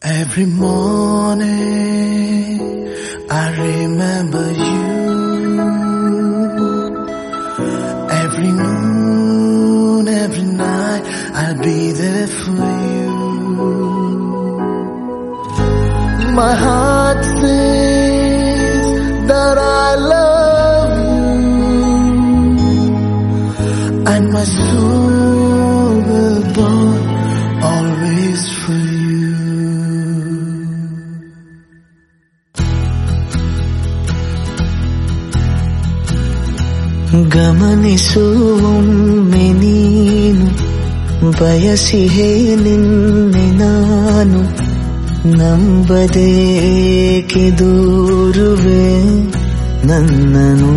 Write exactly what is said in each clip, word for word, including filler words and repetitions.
Every morning I remember you. Every noon, every night I'll be there for you. My heart says that I love you, and my soul will burn always for you. ಗಮನಿಸುವೊಮ್ಮೆ ನೀನು ಬಯಸಿಹೇ ನಿನ್ನೆ ನಾನು ನಂಬದೇಕೆ ದೂರುವೆ ನನ್ನನು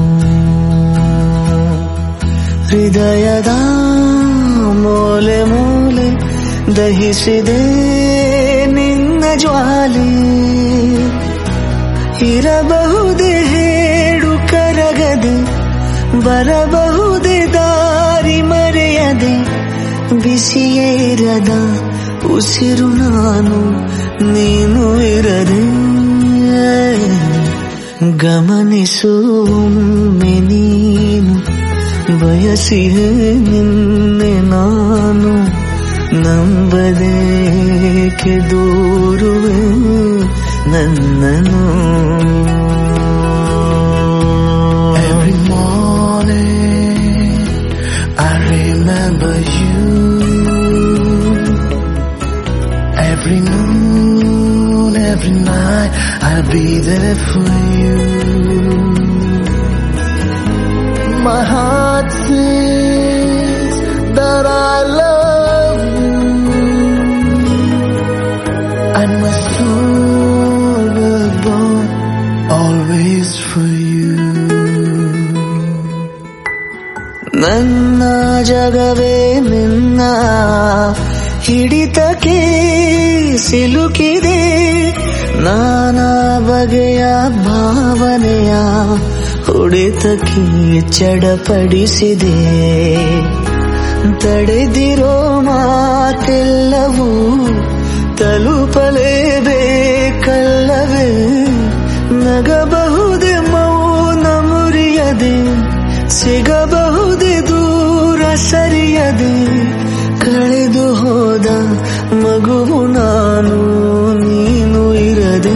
ಹೃದಯದ ಮೂಲೆ ಮೂಲೆ ದಹಿಸಿದೆ ನಿನ್ನ ಜ್ವಾಲೆ ಇರಬಹುದೇ ಹೇಳು ಕರಗದೆ ಬರಬಹುದೇ ದಾರಿ ಮರೆಯದೆ ಬಿಸಿಯೇ ಇರದ ಉಸಿರು ನಾನು ನೀನು ಇರದೆ ಗಮನಿಸುವೊಮ್ಮೆ ನೀನು ಬಯಸಿಹೇ ನಿನ್ನೆ ನಾನು ನಂಬದೇಕೆ ದೂರುವೆ ನನ್ನನು. Every morning I remember you. Every noon, every night I'll be there for you. My heart says that I love you, and my soul will burn always for you. ನನ್ನ ಜಗವೇ ನಿನ್ನ ಹಿಡಿತಕ್ಕೆ ಸಿಲುಕಿದೆ ನಾನಾ ಬಗೆಯ ಭಾವನೆಯ ಹೊಡೆತಕ್ಕೆ ಚಡಪಡಿಸಿದೆ ತಡೆದಿರೋ ಮಾತೆಲ್ಲವೂ ತಲುಪಲೇಬೇಕಲ್ಲವೇ ನಗಬಹುದೇ ಮೌನ ಮುರಿಯದೆ ಸಿಗಬಹುದೇ ದೂರ ಸರಿಯದೆ ಕಳೆದು ಹೋದ ಮಗುವು ನಾನು ನೀನು ಇರದೆ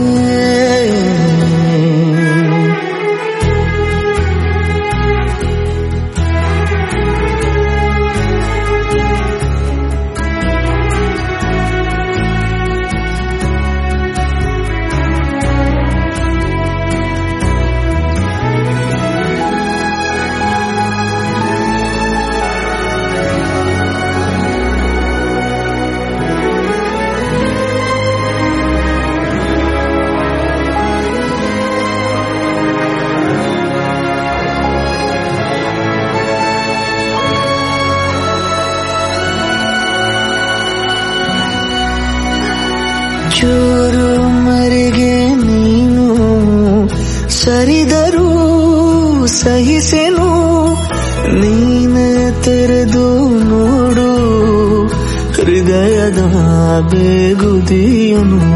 ಚೂರು ಮರೆಗೆ ನೀನು ಸರಿದರೂ ಸಹಿಸೆನು ನೀನು ತೆರೆದು ನೋಡು ಹೃದಯದ ಬೇಗುದಿಯನು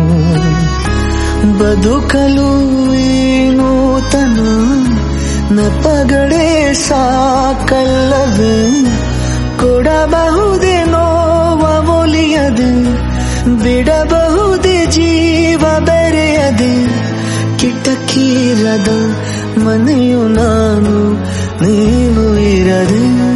ಬದುಕಲು ನೂತನ ನೆಪಗಳೇ ಸಾಕಲ್ಲವೇ ಕೊಡಬಹುದೇ ನೋವ ಒಲಿಯದೆ ಬಿಡಬಹುದೇ ಜೀವ ಬೆರೆಯದೆ ಕಿಟಕಿರದ ಮನೆಯು ನಾನು ನೀನು ಇರದೆ